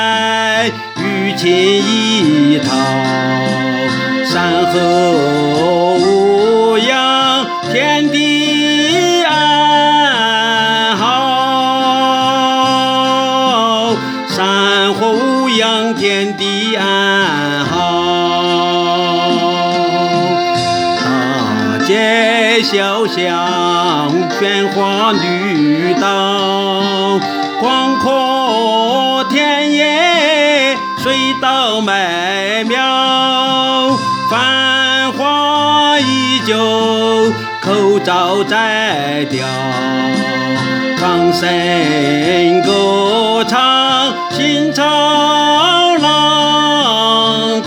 来，雨晴一涛，山河无恙，天地安好。山河无恙，天地安好。大街小巷，喧哗绿道，广阔田野，水稻麦苗，繁华依旧，口罩摘掉，放声歌唱，心潮浪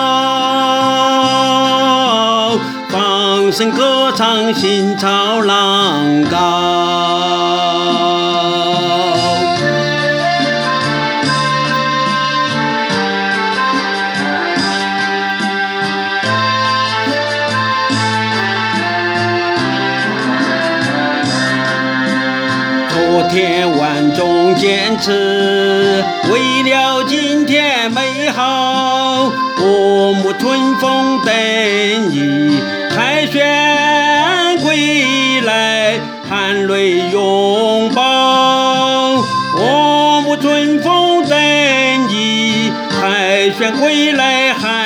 高，放声歌唱，心潮浪高。昨天万众坚持，为了今天美好。我沐春风等你凯旋归来，含泪拥抱。我沐春风等你凯旋归来。